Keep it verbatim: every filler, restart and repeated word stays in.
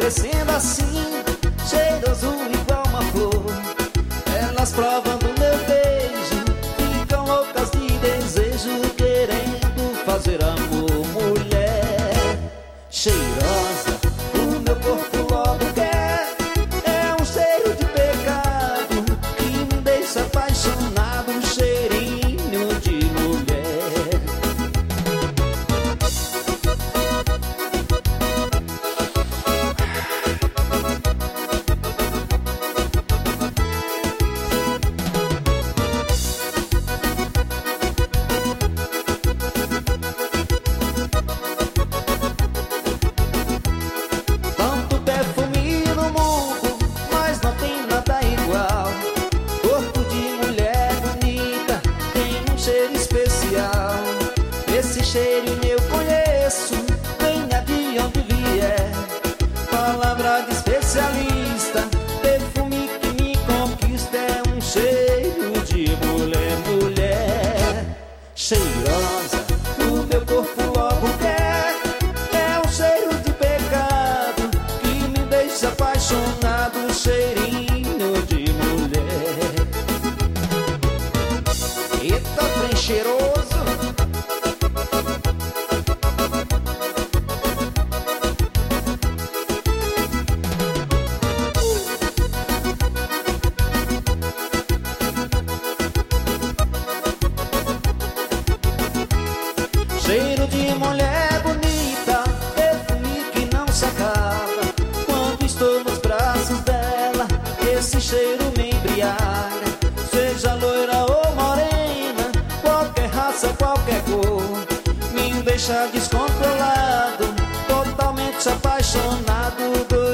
descendo assim, cheiroso igual uma flor. Elas provam do meu beijo, ficam loucas de desejo, querendo fazer amor. Mulher cheirosa, o meu corpo logo quer. É um cheiro de pecado que me deixa apaixonado, um cheirinho de mulher. Tanto perfume no mundo, mas não tem nada igual. Corpo de mulher bonita, tem um cheiro especial. Esse cheirinho eu conheço, venha de onde vier. Palavra de especialista, perfume que me conquista. É um cheiro de mulher, mulher cheirosa, o meu corpo logo quer. É um cheiro de pecado que me deixa apaixonado, um cheirinho de mulher. Eita, trem cheiroso. Cheiro de mulher bonita, perfume que não se acaba. Quando estou nos braços dela, esse cheiro me embriaga. Seja loira ou morena, qualquer raça, qualquer cor, me deixa descontrolado, totalmente apaixonado.